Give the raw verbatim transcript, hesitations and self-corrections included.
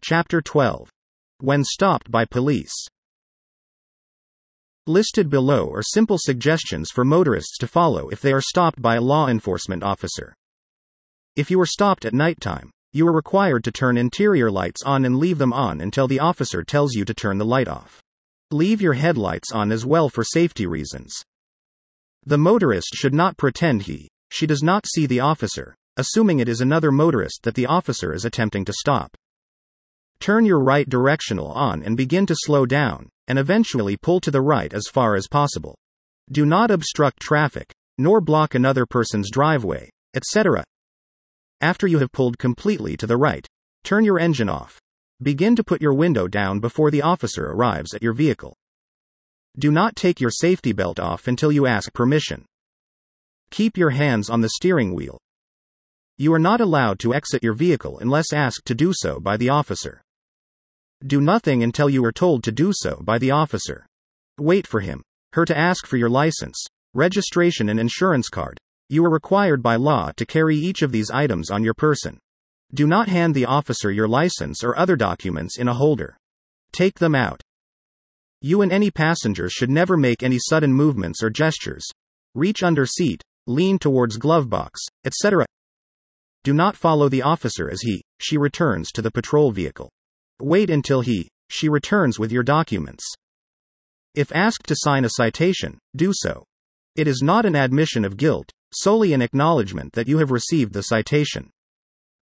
Chapter twelve. When stopped by police. Listed below are simple suggestions for motorists to follow if they are stopped by a law enforcement officer. If you are stopped at nighttime, you are required to turn interior lights on and leave them on until the officer tells you to turn the light off. Leave your headlights on as well for safety reasons. The motorist should not pretend he, she does not see the officer, assuming it is another motorist that the officer is attempting to stop. Turn your right directional on and begin to slow down, and eventually pull to the right as far as possible. Do not obstruct traffic, nor block another person's driveway, et cetera. After you have pulled completely to the right, turn your engine off. Begin to put your window down before the officer arrives at your vehicle. Do not take your safety belt off until you ask permission. Keep your hands on the steering wheel. You are not allowed to exit your vehicle unless asked to do so by the officer. Do nothing until you are told to do so by the officer. Wait for him, her to ask for your license, registration and insurance card. You are required by law to carry each of these items on your person. Do not hand the officer your license or other documents in a holder. Take them out. You and any passenger should never make any sudden movements or gestures. Reach under seat, lean towards glove box, et cetera. Do not follow the officer as he, she returns to the patrol vehicle. Wait until he, she returns with your documents. If asked to sign a citation, do so. It is not an admission of guilt, solely an acknowledgement that you have received the citation.